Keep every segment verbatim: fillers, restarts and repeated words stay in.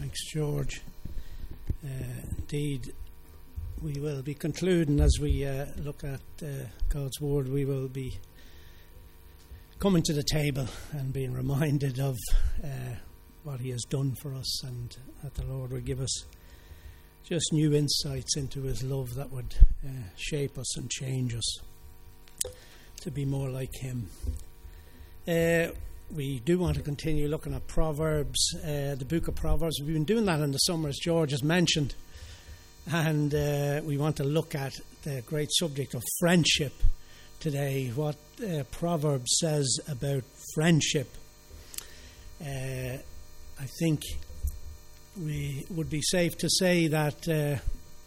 Thanks, George. Uh, indeed, we will be concluding as we uh, look at uh, God's Word. We will be coming to the table and being reminded of uh, what He has done for us, and that the Lord will give us just new insights into His love that would uh, shape us and change us to be more like Him. Uh, we do want to continue looking at Proverbs, uh, the book of Proverbs. We've been doing that in the summer, as George has mentioned, and uh, we want to look at the great subject of friendship today, what uh, Proverbs says about friendship. Uh, I think we would be safe to say that uh,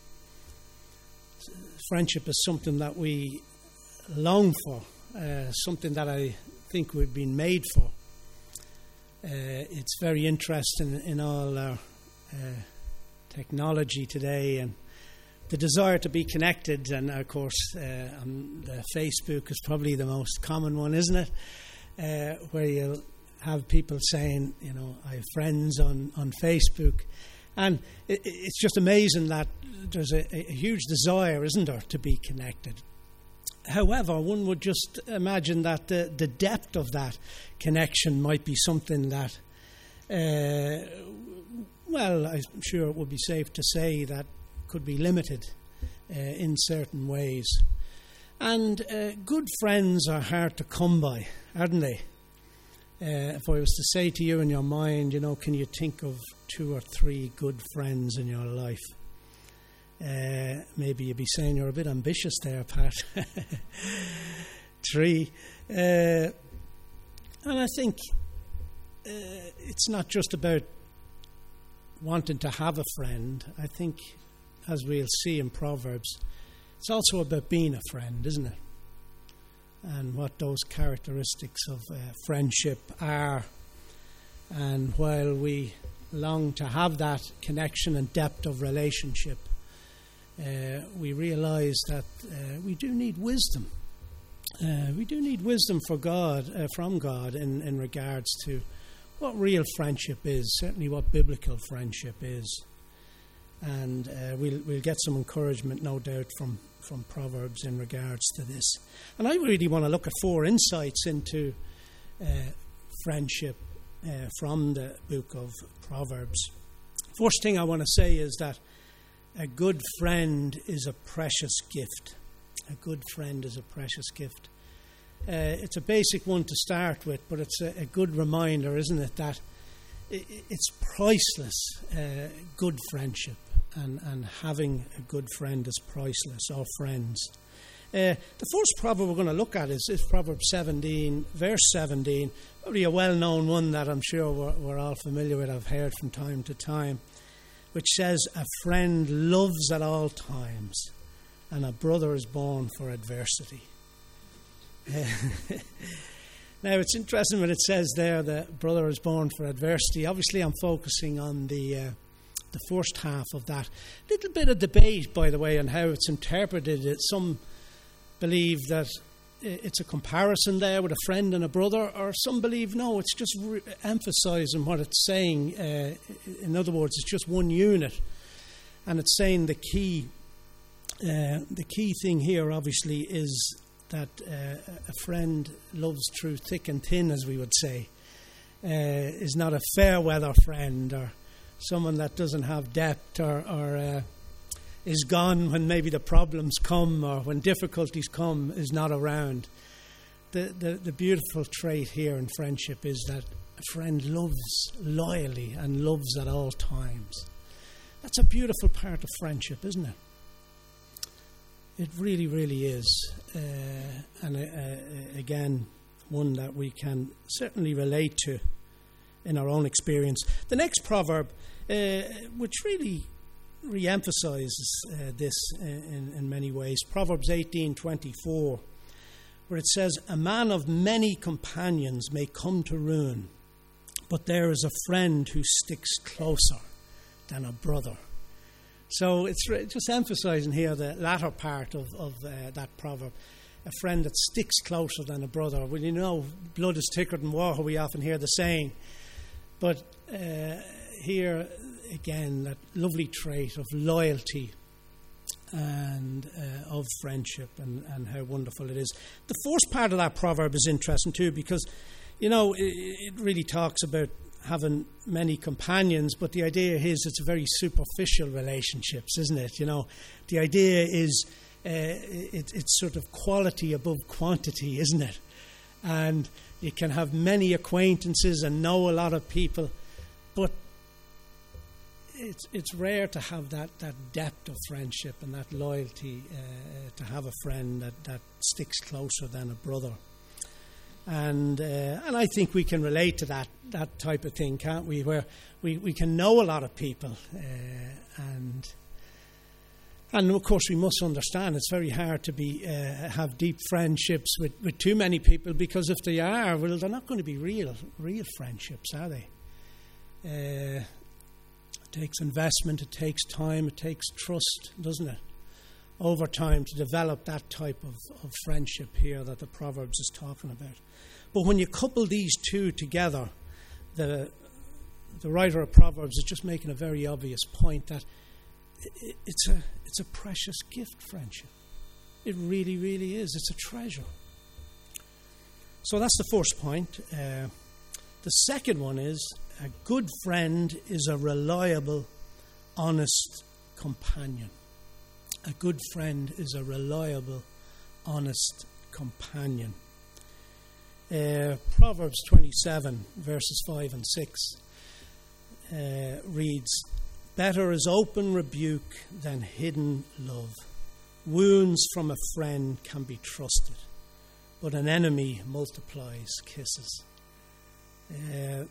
friendship is something that we long for, uh, something that I think we've been made for. Uh, it's very interesting in all our uh, technology today, and the desire to be connected. And of course, uh, um, the Facebook is probably the most common one, isn't it? Uh, where you'll have people saying, you know, I have friends on, on Facebook. And it, it's just amazing that there's a, a huge desire, isn't there, to be connected. However, one would just imagine that the, the depth of that connection might be something that, uh, well, I'm sure it would be safe to say that could be limited uh, in certain ways. And uh, good friends are hard to come by, aren't they? Uh, if I was to say to you in your mind, you know, can you think of two or three good friends in your life? Uh, maybe you'd be saying you're a bit ambitious there, Pat. Three. Uh, and I think uh, it's not just about wanting to have a friend. I think, as we'll see in Proverbs, it's also about being a friend, isn't it? And what those characteristics of uh, friendship are. And while we long to have that connection and depth of relationship, uh, we realize that uh, we do need wisdom. Uh, we do need wisdom for God, uh, from God in, in regards to what real friendship is, certainly what biblical friendship is. And uh, we'll, we'll get some encouragement, no doubt, from from Proverbs in regards to this. And I really want to look at four insights into uh, friendship uh, from the book of Proverbs. First thing I want to say is that a good friend is a precious gift. A good friend is a precious gift. Uh, it's a basic one to start with, but it's a, a good reminder, isn't it, that it, it's priceless, uh, good friendship. And, and having a good friend is priceless, or friends. Uh, the first proverb we're going to look at is, is Proverbs seventeen, verse seventeen. Probably a well-known one that I'm sure we're, we're all familiar with, I've heard from time to time, which says, a friend loves at all times, and a brother is born for adversity. Uh, now, it's interesting when it says there that brother is born for adversity. Obviously, I'm focusing on the... Uh, the first half of that. Little bit of debate, by the way, on how it's interpreted. It, some believe that it's a comparison there with a friend and a brother, or some believe, no, it's just re- emphasizing what it's saying. Uh, in other words, it's just one unit. And it's saying the key, uh, the key thing here, obviously, is that uh, a friend loves through thick and thin, as we would say, uh, is not a fair weather friend, or someone that doesn't have depth, or, or uh, is gone when maybe the problems come, or when difficulties come, is not around. The, the, the beautiful trait here in friendship is that a friend loves loyally and loves at all times. That's a beautiful part of friendship, isn't it? It really, really is. Uh, and uh, uh, again, one that we can certainly relate to in our own experience. The next proverb, uh, which really re-emphasizes uh, this in, in many ways, Proverbs eighteen twenty-four, where it says, a man of many companions may come to ruin, but there is a friend who sticks closer than a brother. So it's just emphasizing here the latter part of, of uh, that proverb. A friend that sticks closer than a brother. Well, you know, blood is thicker than water, we often hear the saying. But uh, here again, that lovely trait of loyalty and uh, of friendship, and, and how wonderful it is. The fourth part of that proverb is interesting too, because, you know, it, it really talks about having many companions, but the idea is it's a very superficial relationships, isn't it? You know, the idea is uh, it, it's sort of quality above quantity, isn't it? And you can have many acquaintances and know a lot of people, but it's it's rare to have that, that depth of friendship and that loyalty, uh, to have a friend that, that sticks closer than a brother. And uh, and I think we can relate to that that type of thing, can't we? Where we, we can know a lot of people, uh, and and of course we must understand it's very hard to be uh, have deep friendships with, with too many people, because if they are, well, they're not going to be real real friendships, are they? Uh, it takes investment, it takes time, it takes trust, doesn't it? Over time to develop that type of, of friendship here that the Proverbs is talking about. But when you couple these two together, the the writer of Proverbs is just making a very obvious point that it, it's a it's a precious gift, friendship. It really, really is. It's a treasure. So that's the first point. Uh, the second one is a good friend is a reliable, honest companion. A good friend is a reliable, honest companion. Uh, Proverbs twenty-seven, verses five and six uh, reads, "Better is open rebuke than hidden love. Wounds from a friend can be trusted, but an enemy multiplies kisses." Uh,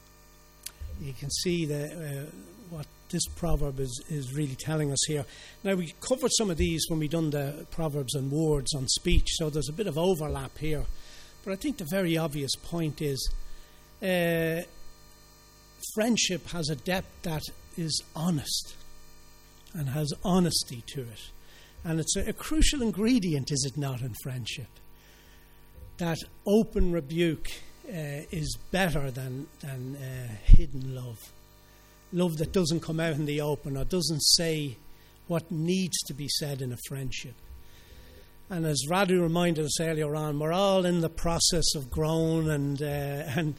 you can see the, uh, what this proverb is, is really telling us here. Now, we covered some of these when we done the Proverbs and Words on speech, so there's a bit of overlap here. But I think the very obvious point is uh, friendship has a depth that is honest and has honesty to it. And it's a, a crucial ingredient, is it not, in friendship? That open rebuke uh, is better than, than uh, hidden love. Love that doesn't come out in the open or doesn't say what needs to be said in a friendship. And as Radu reminded us earlier on, we're all in the process of growing and uh, and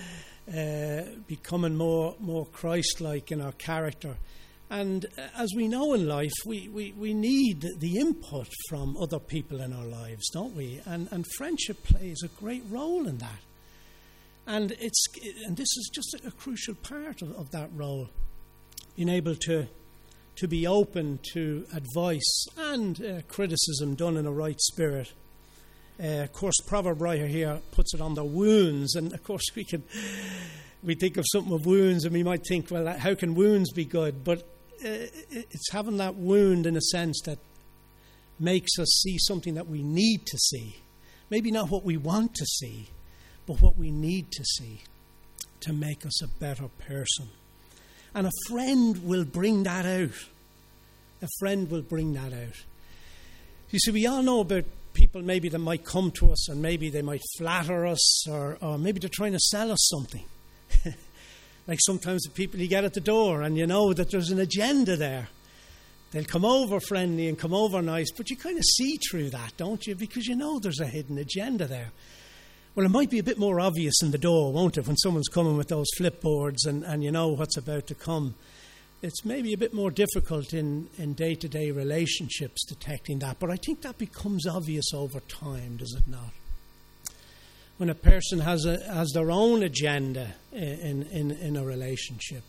uh, becoming more more Christ-like in our character. And as we know in life, we, we, we need the input from other people in our lives, don't we? And and friendship plays a great role in that. And it's and this is just a, a crucial part of, of that role, being able to to be open to advice and uh, criticism done in a right spirit. Uh, of course, proverb writer here puts it on the wounds, and of course we can we think of something of wounds, and we might think, well, how can wounds be good? But uh, it's having that wound in a sense that makes us see something that we need to see, maybe not what we want to see, but what we need to see to make us a better person. And a friend will bring that out. A friend will bring that out. You see, we all know about people maybe that might come to us and maybe they might flatter us, or, or maybe they're trying to sell us something. Like sometimes the people you get at the door and you know that there's an agenda there. They'll come over friendly and come over nice, but you kind of see through that, don't you? Because you know there's a hidden agenda there. Well, it might be a bit more obvious in the door, won't it, when someone's coming with those flipboards and, and you know what's about to come. It's maybe a bit more difficult in, in day-to-day relationships detecting that, but I think that becomes obvious over time, does it not? When a person has a has their own agenda in, in, in a relationship,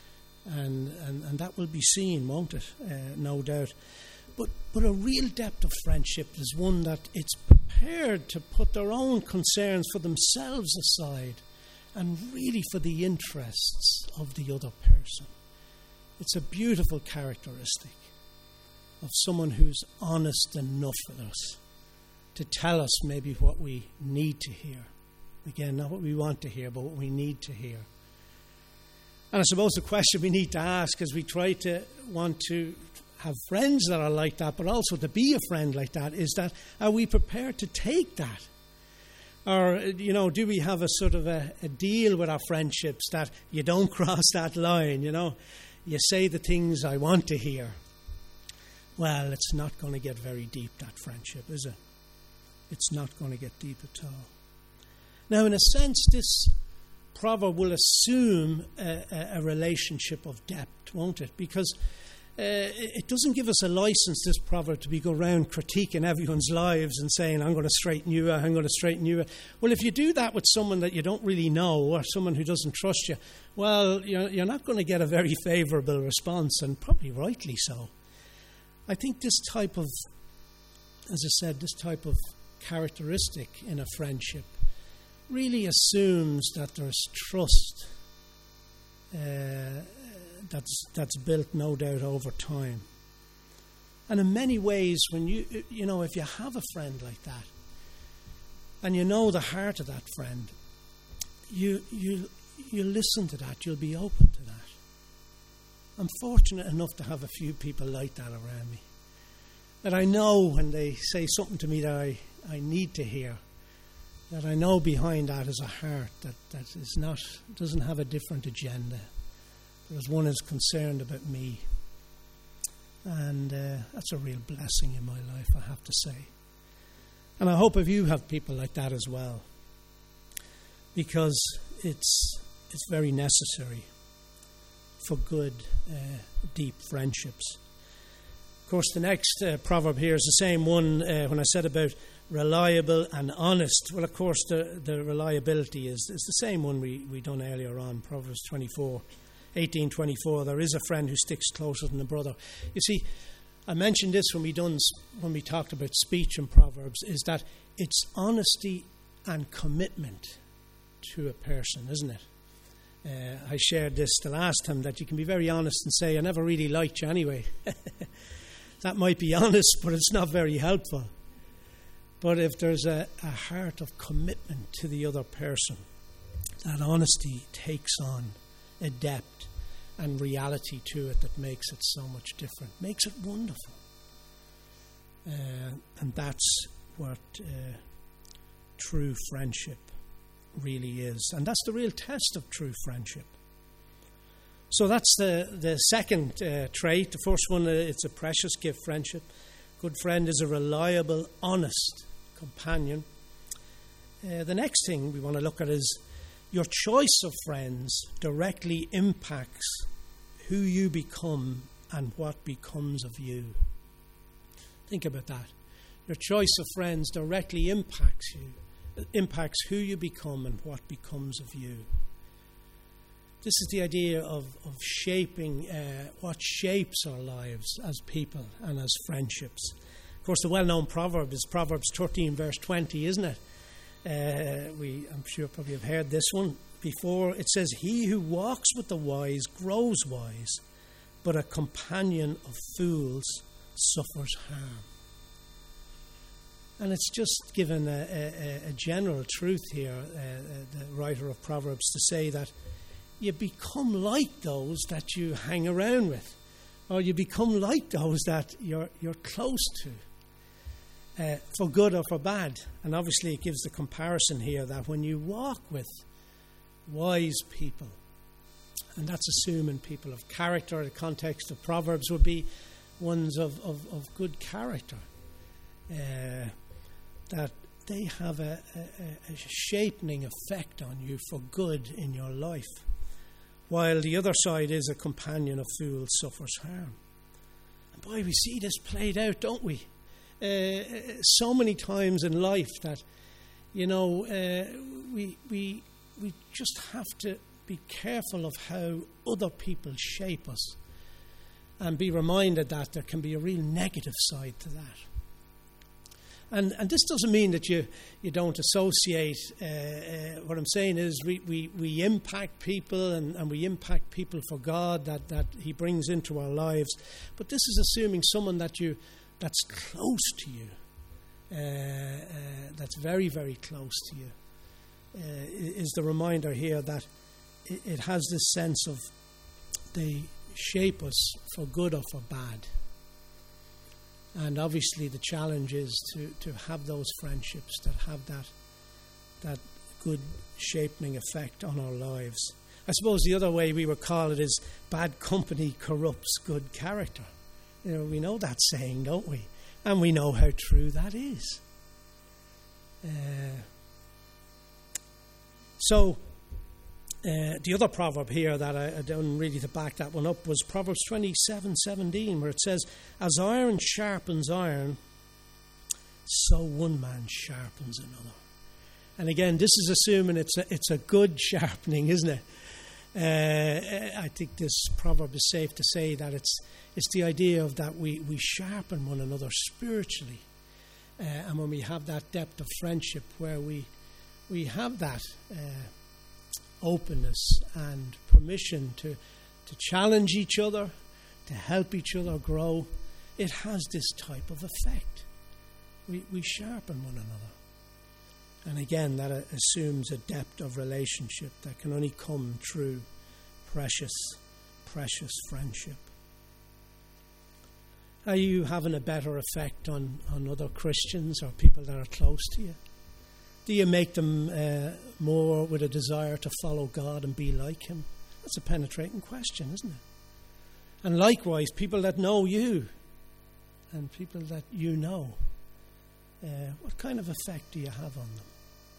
and, and, and that will be seen, won't it, uh, no doubt. But but a real depth of friendship is one that it's prepared to put their own concerns for themselves aside and really for the interests of the other person. It's a beautiful characteristic of someone who's honest enough with us to tell us maybe what we need to hear. Again, not what we want to hear, but what we need to hear. And I suppose the question we need to ask as we try to want to have friends that are like that, but also to be a friend like that, is that, are we prepared to take that? Or, you know, do we have a sort of a, a deal with our friendships that you don't cross that line, you know? you say the things I want to hear, well, it's not going to get very deep, that friendship, is it? It's not going to get deep at all. Now, in a sense, this proverb will assume a, a, a relationship of depth, won't it? Because uh, it doesn't give us a license, this proverb, to be go around critiquing everyone's lives and saying, I'm going to straighten you out, I'm going to straighten you out. Well, if you do that with someone that you don't really know or someone who doesn't trust you, well, you're, you're not going to get a very favourable response, and probably rightly so. I think this type of, as I said, this type of characteristic in a friendship really assumes that there's trust uh, that's that's built, no doubt, over time. And in many ways, when you you know, if you have a friend like that, and you know the heart of that friend, you you you listen to that. You'll be open to that. I'm fortunate enough to have a few people like that around me, that I know when they say something to me that I, I need to hear, that I know behind that is a heart that, that is not, doesn't have a different agenda. There's one is concerned about me. And uh, that's a real blessing in my life, I have to say. And I hope if you have people like that as well, because it's it's very necessary for good, uh, deep friendships. Of course, the next uh, proverb here is the same one uh, when I said about reliable and honest. Well, of course, the, the reliability is, is the same one we, we done earlier on, Proverbs twenty-four, eighteen twenty-four. There is a friend who sticks closer than a brother. You see, I mentioned this when we done when we talked about speech in Proverbs, is that it's honesty and commitment to a person, isn't it? Uh, I shared this the last time, that you can be very honest and say, I never really liked you anyway. That might be honest, but it's not very helpful. But if there's a, a heart of commitment to the other person, that honesty takes on a depth and reality to it that makes it so much different, makes it wonderful. Uh, and that's what uh, true friendship really is. And that's the real test of true friendship. So that's the, the second uh, trait. The first one, uh, it's a precious gift, friendship. Good friend is a reliable, honest companion. Uh, the next thing we want to look at is your choice of friends directly impacts who you become and what becomes of you. Think about that. Your choice of friends directly impacts you. impacts who you become and what becomes of you. This is the idea of, of shaping uh, what shapes our lives as people and as friendships. Of course, the well-known proverb is Proverbs thirteen, verse twenty, isn't it? Uh, we, I'm sure probably have heard this one before. It says, he who walks with the wise grows wise, but a companion of fools suffers harm. And it's just given a, a, a general truth here, uh, the writer of Proverbs, to say that you become like those that you hang around with, or you become like those that you're you're close to, uh, for good or for bad. And obviously it gives the comparison here that when you walk with wise people, and that's assuming people of character, the context of Proverbs would be ones of, of, of good character, uh, that they have a, a, a shaping effect on you for good in your life, while the other side is a companion of fools suffers harm. And boy, we see this played out, don't we? Uh, so many times in life that, you know, uh, we we we just have to be careful of how other people shape us, and be reminded that there can be a real negative side to that. And and this doesn't mean that you, you don't associate. Uh, uh, what I'm saying is we, we, we impact people and, and we impact people for God that, that He brings into our lives. But this is assuming someone that you that's close to you, uh, uh, that's very, very close to you, uh, is the reminder here that it, it has this sense of they shape us for good or for bad. And obviously the challenge is to, to have those friendships that have that that good shaping effect on our lives. I suppose the other way we would call it is bad company corrupts good character. You know, we know that saying, don't we? And we know how true that is. Uh, so, uh, the other proverb here that I, I don't really to back that one up was Proverbs twenty-seven seventeen, where it says, "As iron sharpens iron, so one man sharpens another." And again, this is assuming it's a, it's a good sharpening, isn't it? Uh, I think this proverb is safe to say that it's it's the idea of that we, we sharpen one another spiritually. Uh, and when we have that depth of friendship where we we have that uh, openness and permission to, to challenge each other, to help each other grow, it has this type of effect. We, we sharpen one another. And again, that assumes a depth of relationship that can only come through precious, precious friendship. Are you having a better effect on, on other Christians or people that are close to you? Do you make them uh, more with a desire to follow God and be like Him? That's a penetrating question, isn't it? And likewise, people that know you and people that you know, uh, what kind of effect do you have on them?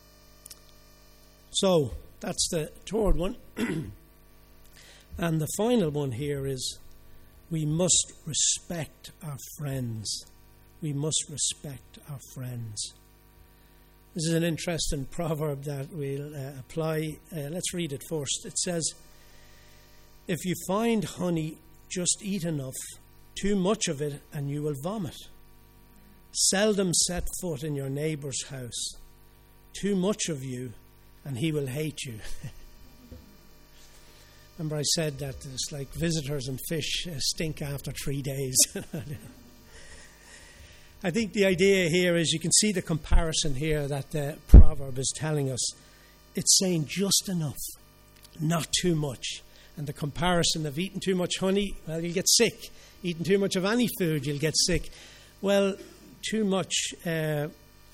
So, that's the third one. And the final one here is, we must respect our friends. We must respect our friends. This is an interesting proverb that we'll uh, apply. Uh, let's read it first. It says, "If you find honey, just eat enough. Too much of it and you will vomit. Seldom set foot in your neighbour's house. Too much of you and he will hate you." Remember I said that it's like visitors and fish uh, stink after three days. I think the idea here is you can see the comparison here that the proverb is telling us. It's saying just enough, not too much. And the comparison of eating too much honey, well, you'll get sick. Eating too much of any food, you'll get sick. Well, too much, uh, uh,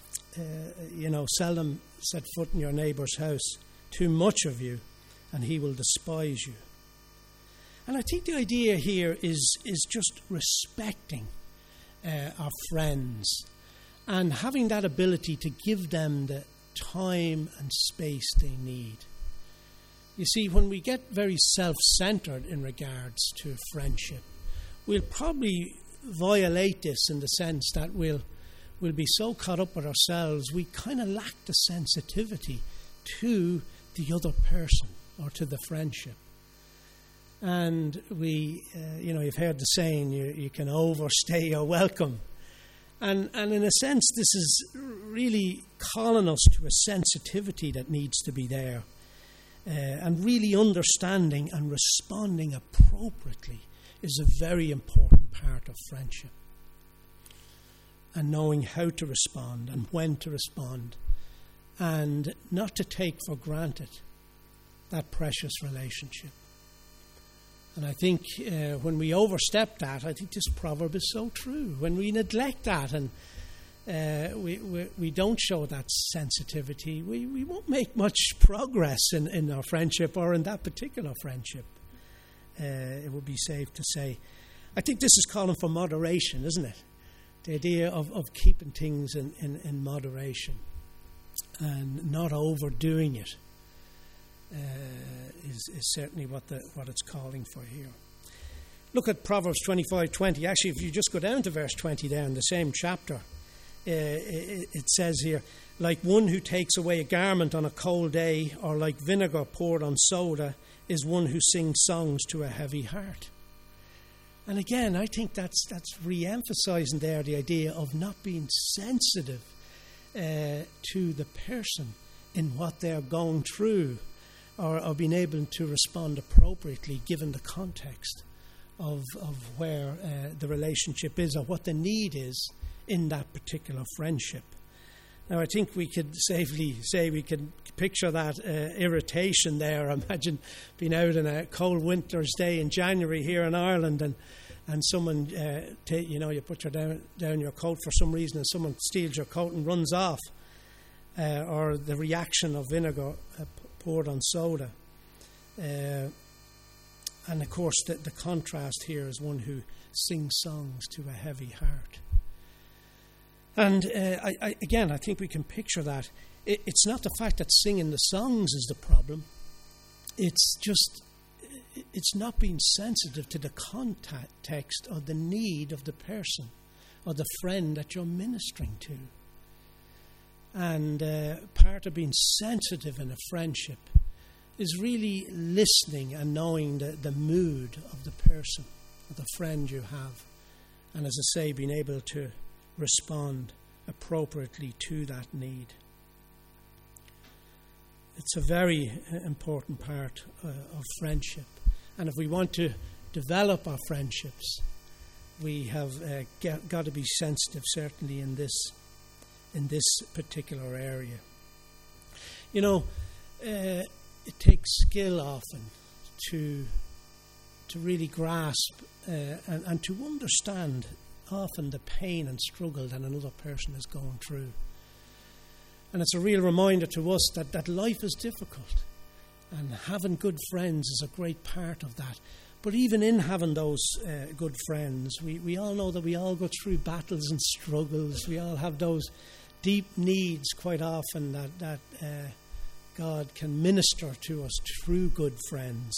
you know, seldom set foot in your neighbour's house. Too much of you, and he will despise you. And I think the idea here is, is just respecting uh, our friends and having that ability to give them the time and space they need. You see, when we get very self-centred in regards to friendship, we'll probably violate this in the sense that we'll, we'll be so caught up with ourselves, we kind of lack the sensitivity to the other person or to the friendship. And we, uh, you know, you've heard the saying, you, you can overstay your welcome. And, and in a sense, this is really calling us to a sensitivity that needs to be there. Uh, and really understanding and responding appropriately is a very important part of friendship. And knowing how to respond and when to respond. And not to take for granted that precious relationship. And I think uh, when we overstep that, I think this proverb is so true. When we neglect that and uh, we, we we don't show that sensitivity, we, we won't make much progress in, in our friendship or in that particular friendship. Uh, it would be safe to say. I think this is calling for moderation, isn't it? The idea of, of keeping things in, in, in moderation and not overdoing it. Uh, is, is certainly what the what it's calling for here. Look at Proverbs twenty-five twenty. Actually, if you just go down to verse twenty there in the same chapter, uh, it, it says here, "Like one who takes away a garment on a cold day, or like vinegar poured on soda, is one who sings songs to a heavy heart." And again, I think that's that's re-emphasizing there the idea of not being sensitive uh, to the person in what they're going through. Or, or being able to respond appropriately given the context of of where uh, the relationship is or what the need is in that particular friendship. Now, I think we could safely say we can picture that uh, irritation there. Imagine being out on a cold winter's day in January here in Ireland and and someone, uh, t- you know, you put your down, down your coat for some reason and someone steals your coat and runs off. Uh, or the reaction of vinegar uh, poured on soda. Uh, and of course, the, the contrast here is one who sings songs to a heavy heart. And uh, I, I, again, I think we can picture that. It, it's not the fact that singing the songs is the problem. It's just, it's not being sensitive to the context or the need of the person or the friend that you're ministering to. And uh, part of being sensitive in a friendship is really listening and knowing the, the mood of the person, of the friend you have. And as I say, being able to respond appropriately to that need. It's a very important part uh, of friendship. And if we want to develop our friendships, we have uh, get, got to be sensitive, certainly in this in this particular area. You know, uh, it takes skill often to to really grasp uh, and, and to understand often the pain and struggle that another person is going through. And it's a real reminder to us that, that life is difficult, and having good friends is a great part of that. But even in having those uh, good friends, we, we all know that we all go through battles and struggles. We all have those deep needs quite often that, that uh, God can minister to us through good friends.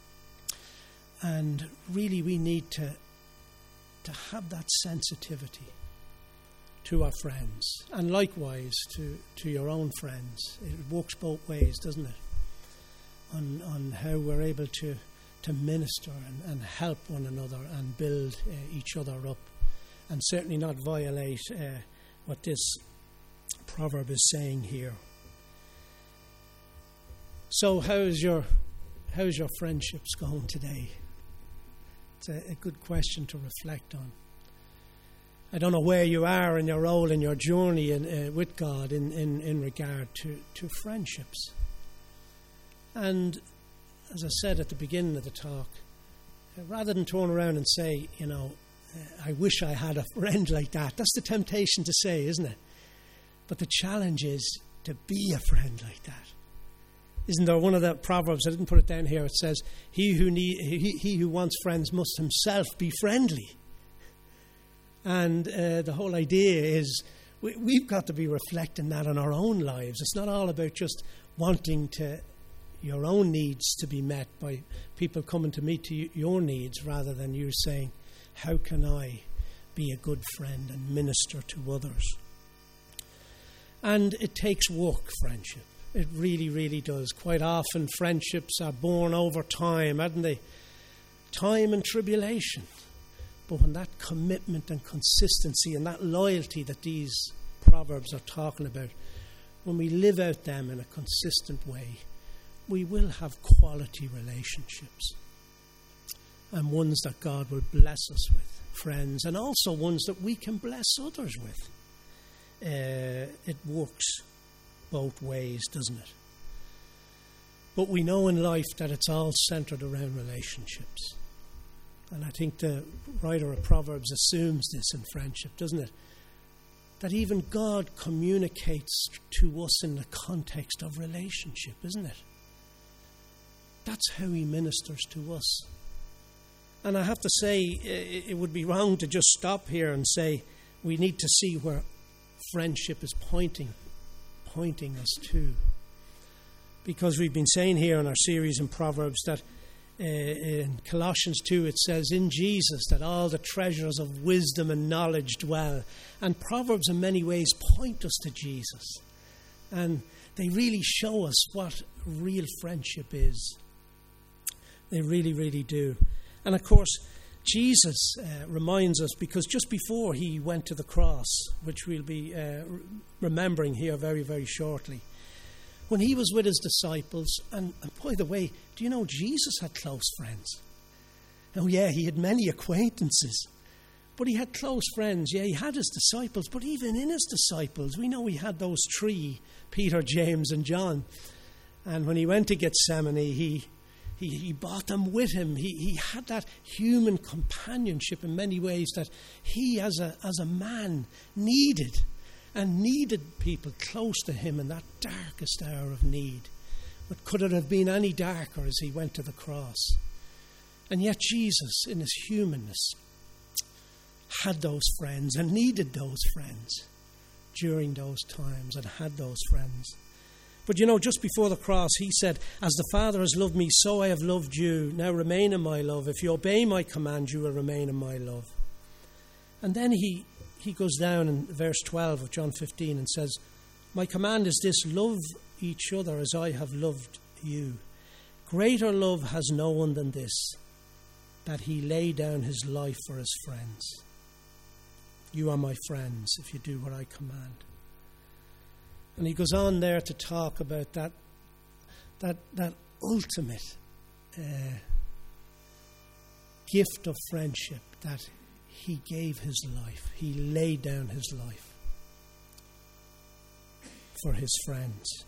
And really we need to to have that sensitivity to our friends, and likewise to, to your own friends. It works both ways, doesn't it? On on how we're able to, to minister and, and help one another and build uh, each other up, and certainly not violate uh, what this proverb is saying here. So how's your how's your friendships going today? It's a, a good question to reflect on. I don't know where you are in your role, in your journey in, uh, with God in, in, in regard to, to friendships. And as I said at the beginning of the talk, uh, rather than turn around and say, you know, uh, I wish I had a friend like that. That's the temptation to say, isn't it? But the challenge is to be a friend like that. Isn't there one of the Proverbs, I didn't put it down here, it says, he who need, he, he who wants friends must himself be friendly. And uh, the whole idea is we, we've got to be reflecting that on our own lives. It's not all about just wanting to your own needs to be met by people coming to meet to you, your needs, rather than you saying, how can I be a good friend and minister to others? And it takes work, friendship. It really, really does. Quite often friendships are born over time, aren't they? Time and tribulation. But when that commitment and consistency and that loyalty that these proverbs are talking about, when we live out them in a consistent way, we will have quality relationships. And ones that God will bless us with, friends, and also ones that we can bless others with. Uh, it works both ways, doesn't it? But we know in life that it's all centered around relationships. And I think the writer of Proverbs assumes this in friendship, doesn't it? That even God communicates to us in the context of relationship, isn't it? That's how he ministers to us. And I have to say, it would be wrong to just stop here and say we need to see where friendship is pointing pointing us to. Because we've been saying here in our series in Proverbs that uh, in Colossians two it says, in Jesus that all the treasures of wisdom and knowledge dwell. And Proverbs in many ways point us to Jesus. And they really show us what real friendship is. They really, really do. And of course, Jesus uh, reminds us, because just before he went to the cross, which we'll be uh, remembering here very, very shortly, when he was with his disciples, and, and by the way, do you know Jesus had close friends? Oh yeah, he had many acquaintances, but he had close friends. Yeah, he had his disciples, but even in his disciples, we know he had those three, Peter, James and John. And when he went to Gethsemane, he He, he brought them with him. He, he had that human companionship in many ways that he, as a, as a man, needed, and needed people close to him in that darkest hour of need But could it have been any darker as he went to the cross? And yet Jesus, in his humanness, had those friends and needed those friends during those times and had those friends. But you know, just before the cross, he said, as the Father has loved me, so I have loved you. Now remain in my love. If you obey my command, you will remain in my love. And then he, he goes down in verse twelve of John fifteen and says, my command is this, love each other as I have loved you. Greater love has no one than this, that he lay down his life for his friends. You are my friends if you do what I command. And he goes on there to talk about that that that ultimate uh, gift of friendship, that he gave his life. He laid down his life for his friends.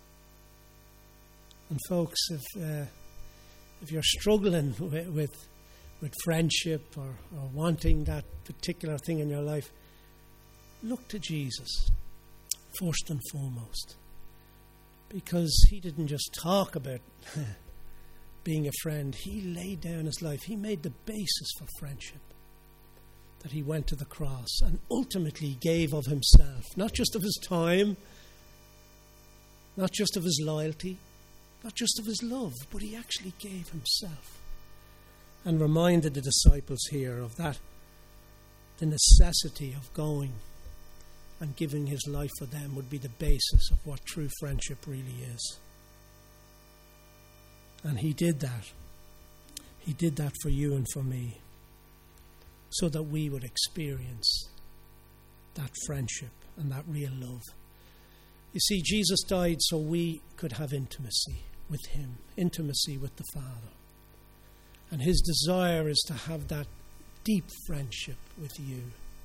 And folks, if uh, if you're struggling with, with with friendship or, or wanting that particular thing in your life, look to Jesus first and foremost, because he didn't just talk about being a friend. He laid down his life. He made the basis for friendship, that he went to the cross and ultimately gave of himself, not just of his time, not just of his loyalty, not just of his love, but he actually gave himself. And reminded the disciples here of that, the necessity of going and giving his life for them would be the basis of what true friendship really is. And he did that. He did that for you and for me, so that we would experience that friendship and that real love. You see, Jesus died so we could have intimacy with him, intimacy with the Father. And his desire is to have that deep friendship with you.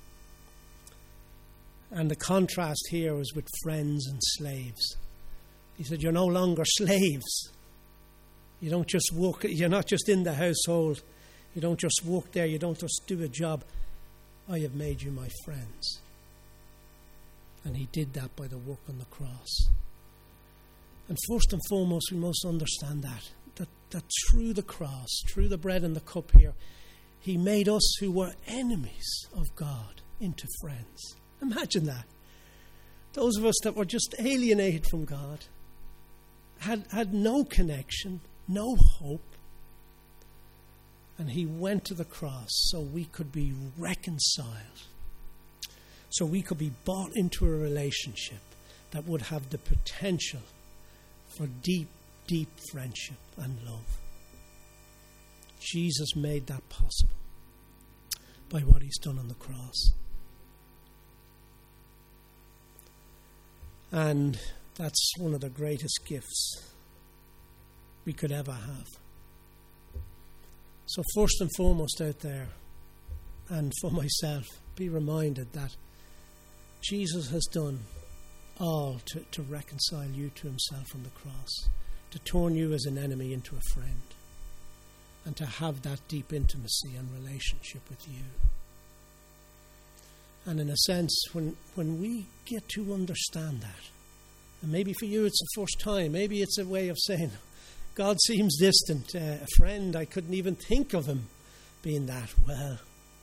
And the contrast here is with friends and slaves. He said, you're no longer slaves. You don't just work, you're not just in the household. You don't just work there, you don't just do a job. I have made you my friends. And he did that by the work on the cross. And first and foremost, we must understand that. That, that through the cross, through the bread and the cup here, he made us who were enemies of God into friends. Imagine that. Those of us that were just alienated from God, had, had no connection, no hope. And he went to the cross so we could be reconciled, so we could be brought into a relationship that would have the potential for deep, deep friendship and love. Jesus made that possible by what he's done on the cross. And that's one of the greatest gifts we could ever have. So first and foremost out there, and for myself, be reminded that Jesus has done all to, to reconcile you to himself on the cross, to turn you as an enemy into a friend, and to have that deep intimacy and relationship with you. And in a sense, when, when we get to understand that, and maybe for you it's the first time, maybe it's a way of saying, God seems distant, uh, a friend, I couldn't even think of him being that. Well,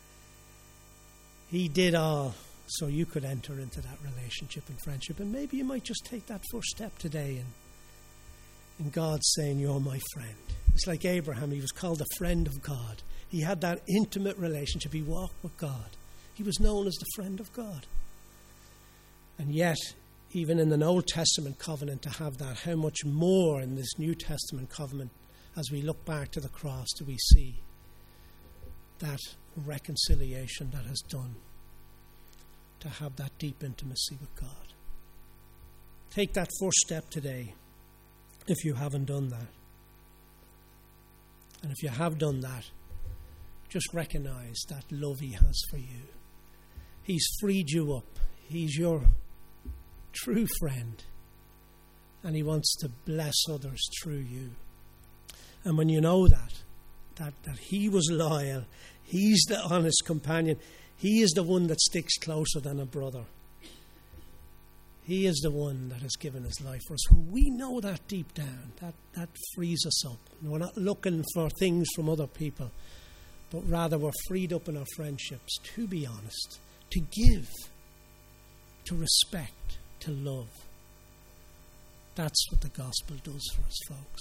he did all so you could enter into that relationship and friendship. And maybe you might just take that first step today in, in God saying, you're my friend. It's like Abraham, he was called a friend of God. He had that intimate relationship. He walked with God. He was known as the friend of God. And yet, even in the Old Testament covenant to have that, how much more in this New Testament covenant, as we look back to the cross, do we see that reconciliation that has done to have that deep intimacy with God. Take that first step today if you haven't done that. And if you have done that, just recognize that love he has for you. He's freed you up. He's your true friend. And he wants to bless others through you. And when you know that, that, that he was loyal, he's the honest companion, he is the one that sticks closer than a brother. He is the one that has given his life for us. We know that deep down. That, that frees us up. We're not looking for things from other people, but rather we're freed up in our friendships to be honest, to give, to respect, to love. That's what the gospel does for us, folks.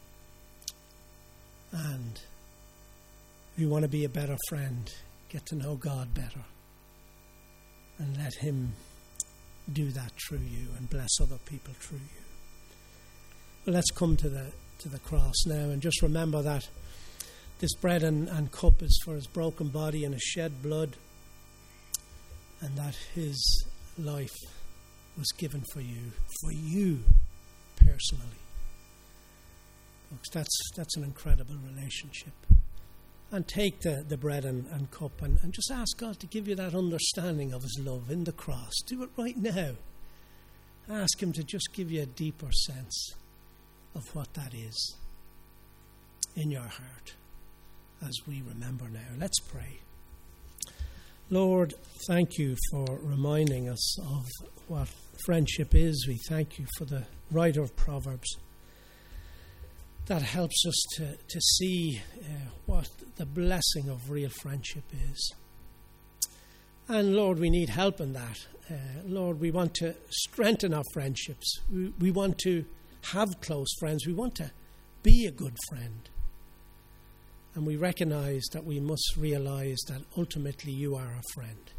And if you want to be a better friend, get to know God better and let him do that through you and bless other people through you. Well, let's come to the to the cross now and just remember that this bread and, and cup is for his broken body and his shed blood, and that his life was given for you, for you personally. Folks, that's that's an incredible relationship. And take the, the bread and, and cup and, and just ask God to give you that understanding of his love in the cross. Do it right now. Ask him to just give you a deeper sense of what that is in your heart as we remember now. Let's pray. Lord, thank you for reminding us of what friendship is. We thank you for the writer of Proverbs that helps us to, to see uh, what the blessing of real friendship is. And Lord, we need help in that. Uh, Lord, we want to strengthen our friendships. We, we want to have close friends. We want to be a good friend. And we recognize that we must realize that ultimately you are our friend.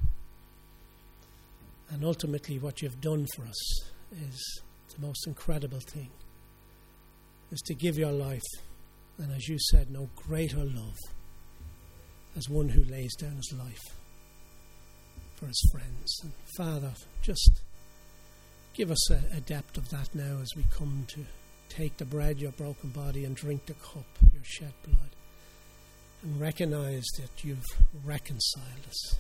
And ultimately what you've done for us is the most incredible thing. Is to give your life, and as you said, no greater love as one who lays down his life for his friends. And Father, just give us a, a depth of that now as we come to take the bread, your broken body, and drink the cup, your shed blood, and recognize that you've reconciled us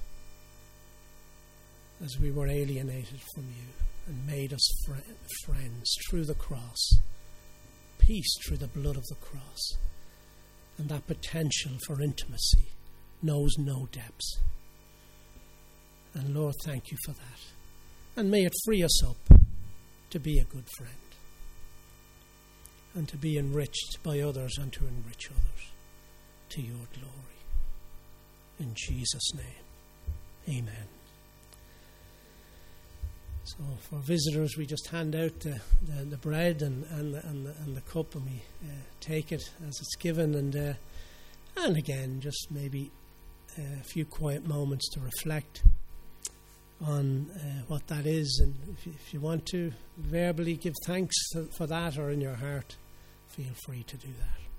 as we were alienated from you and made us fr- friends through the cross. Peace through the blood of the cross. And that potential for intimacy knows no depths. And Lord, thank you for that. And may it free us up to be a good friend and to be enriched by others and to enrich others to your glory. In Jesus' name, amen. So for visitors, we just hand out the, the, the bread and, and, the, and, the, and the cup, and we uh, take it as it's given. And uh, and again, just maybe a few quiet moments to reflect on uh, what that is. And if you, if you want to verbally give thanks for that or in your heart, feel free to do that.